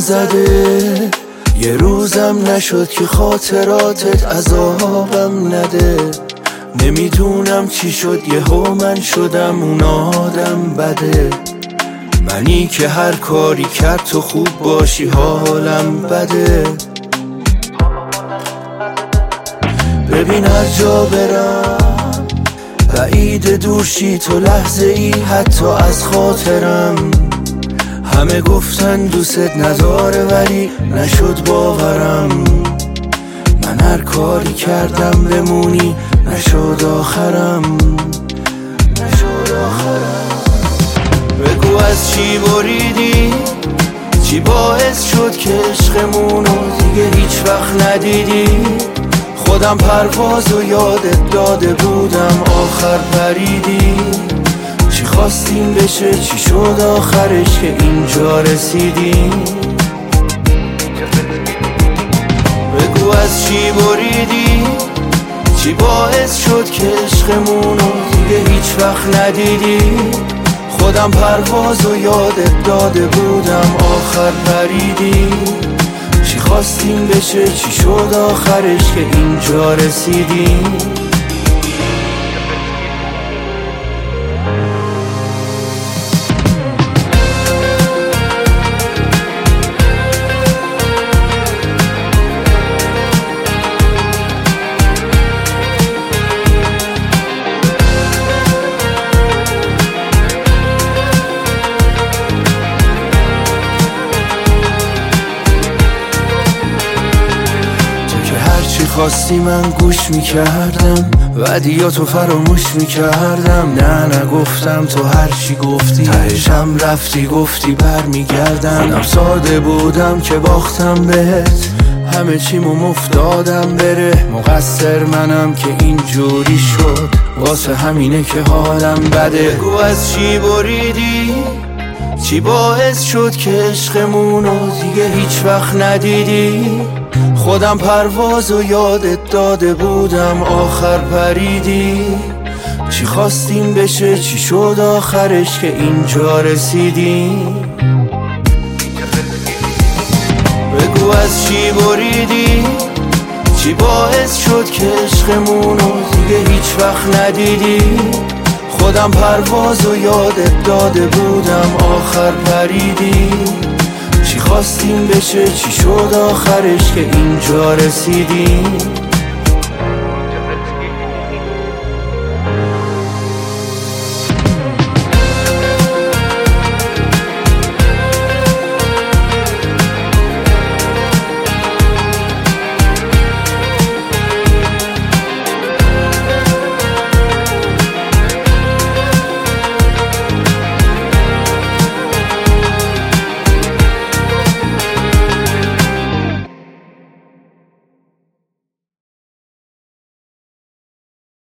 نزده، یه روزم نشد که خاطراتت عذابم نده. نمیدونم چی شد یهو من شدم اون آدم بده. منی که هر کاری کرد تو خوب باشی حالم بده. ببین هر جا برم بعید دورشی تو لحظه ای حتی از خاطرم. همه گفتن دوست نداره ولی نشد باورم. من هر کاری کردم بمونی نشد آخرم. بگو از چی بریدی، چی باعث شد که عشقمونو دیگه هیچ وقت ندیدی. خودم پروازو یادت داده بودم آخر پریدی. چی خواستیم بشه چی شد آخرش که اینجا رسیدیم. بگو از چی بریدی، چی باعث شد که عشقمونو دیگه هیچ وقت ندیدی. خودم پروازو یادت داده بودم آخر پریدی. چی خواستیم بشه چی شد آخرش که اینجا رسیدیم. خواستی من گوش میکردم ودیاتو فراموش میکردم. نه نگفتم تو هر چی گفتی تهشم رفتی گفتی برمیگردم. خودم ساده بودم که باختم بهت، همه چیمو مفتادم بره. مقصر منم که اینجوری شد، واسه همینه که حالم بده. بگو از چی بریدی، چی باعث شد که عشقمونو دیگه هیچ وقت ندیدی. خودم پروازو یادت داده بودم آخر پریدی. چی خواستیم بشه چی شد آخرش که اینجا رسیدیم. بگو از چی بریدی، چی باعث شد که عشقمونو دیگه هیچ وقت ندیدی. خودم پروازو یادت داده بودم آخر پریدی. چی خواستیم بشه چی شد آخرش که اینجا رسیدیم.